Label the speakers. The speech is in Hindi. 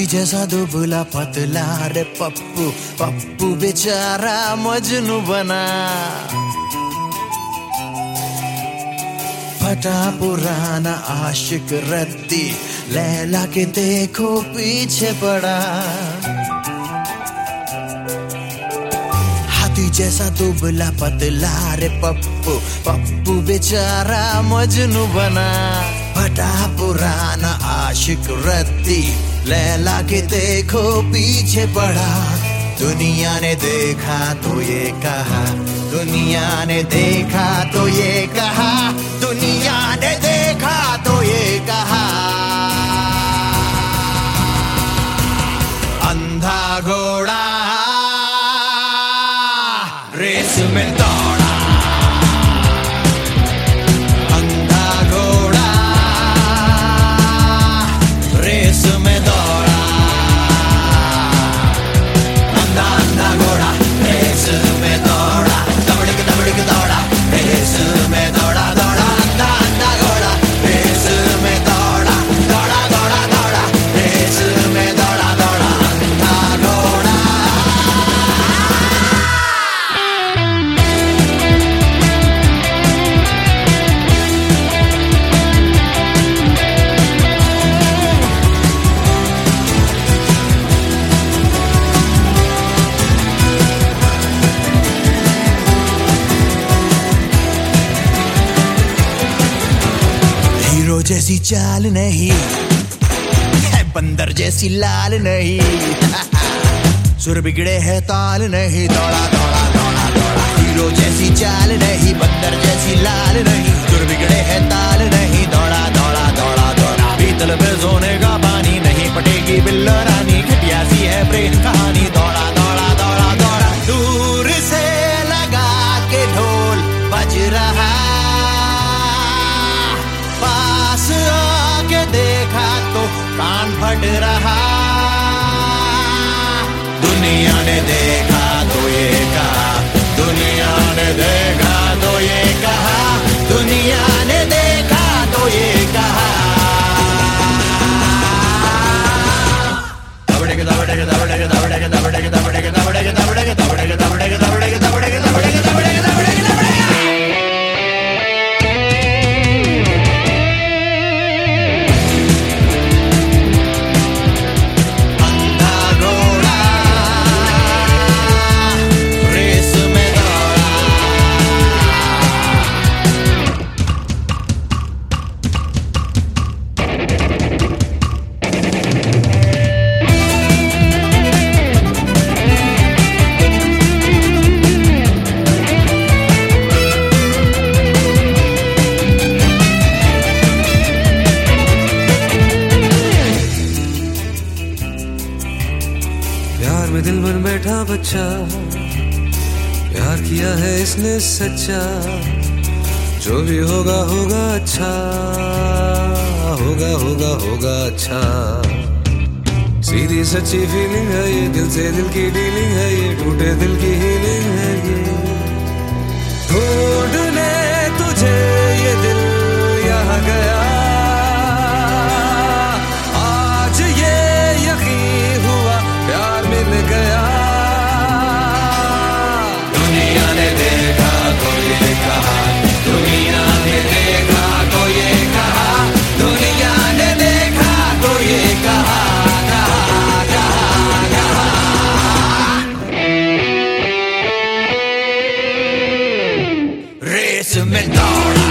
Speaker 1: हाथी जैसा दुबला पतला रे पप्पू, पप्पू बेचारा मजनू बना। फटा पुराना आशिक रद्दी, लैला के देखो पीछे पड़ा। हाथी जैसा दुबला पतला रे पप्पू, पप्पू बेचारा मजनू बना। फटा पुराना आशिक रद्दी, लैला के देखो पीछे पड़ा। दुनिया ने देखा तो ये कहा, दुनिया ने देखा तो ये कहा, दुनिया ने देखा तो ये कहा, अंधा घोड़ा रेस में दौड़ा। अंधा घोड़ा रेस में दौड़ा। अंधा अंधा घोड़ा रेस में दौड़ा। दबड़क दौड़ा रेस में दौड़ा। दौड़ा अंधा अंधा घोड़ा रेस में दौड़ा। दौड़ा दौड़ा दौड़ा रेस में दौड़ा। दौड़ा अंधा घोड़ा। हीरो जैसी चाल नहीं है, बंदर जैसी लाल नहीं। सुर बिगड़े है ताल नहीं। दौड़ा दौड़ा दौड़ा दौड़ा। हीरो जैसी चाल नहीं, बंदर जैसी लाल नहीं। सुर बिगड़े है ताल नहीं। दौड़ा दौड़ा दौड़ा दौड़ा। पीतल पे सोने का पानी नहीं, पटेगी बिल्लो रानी। घटिया सी है प्रेम कहानी। दौड़ा दौड़ा दौड़ा दौड़ा। दूर से लगा के ढोल बज रहा, पास आके देखा तो कान फट रहा। दुनिया ने देखा तो ये कहा, दुनिया ने देखा तो ये कहा, दुनिया ने देखा तो ये कहा। दबड़क दबड़क दबड़क दबड़क दबड़क दबड़क दबड़क दबड़क दबड़क दबड़क दबड़क दबड़क दबड़क दबड़क दबड़क दबड़क।
Speaker 2: प्यार में दिल बन बैठा बच्चा, प्यार किया है इसने सच्चा। जो भी होगा होगा अच्छा, होगा होगा होगा अच्छा। सीधी सच्ची फीलिंग है ये, दिल से दिल की डीलिंग है ये, टूटे दिल की हीलिंग है ये। ढूंढने तुझे ये दिल यहाँ गया, आज ये यकीन हुआ प्यार मिल गया। दुनिया ने देखा तो ये कहा, दुनिया ने देखा तो ये कहा, दुनिया ने देखा तो ये कहा, कहा कहा कहा।
Speaker 1: रेस में दौड़ा।